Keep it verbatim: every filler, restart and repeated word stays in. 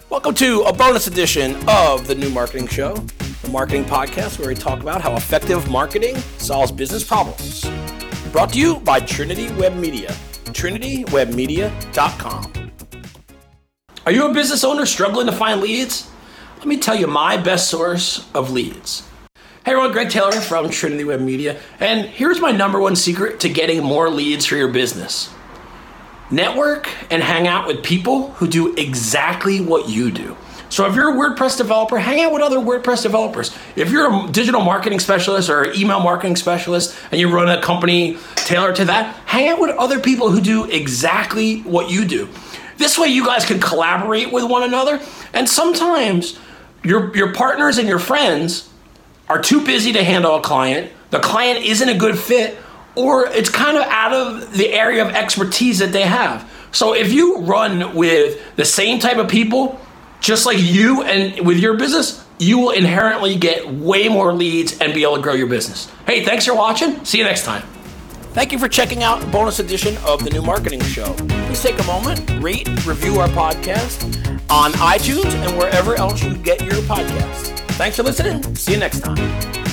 Welcome to a bonus edition of The New Marketing Show, the marketing podcast where we talk about how effective marketing solves business problems. Brought to you by Trinity Web Media, trinity web media dot com. Are you a business owner struggling to find leads? Let me tell you my best source of leads. Hey everyone, Greg Taylor from Trinity Web Media, and here's my number one secret to getting more leads for your business. Network and hang out with people who do exactly what you do. So if you're a WordPress developer, hang out with other WordPress developers. If you're a digital marketing specialist or an email marketing specialist and you run a company tailored to that, hang out with other people who do exactly what you do. This way you guys can collaborate with one another, and sometimes your, your partners and your friends are too busy to handle a client, the client isn't a good fit, or it's kind of out of the area of expertise that they have. So if you run with the same type of people, just like you and with your business, you will inherently get way more leads and be able to grow your business. Hey, thanks for watching. See you next time. Thank you for checking out a bonus edition of The New Marketing Show. Please take a moment, rate, review our podcast on iTunes and wherever else you get your podcasts. Thanks for listening. See you next time.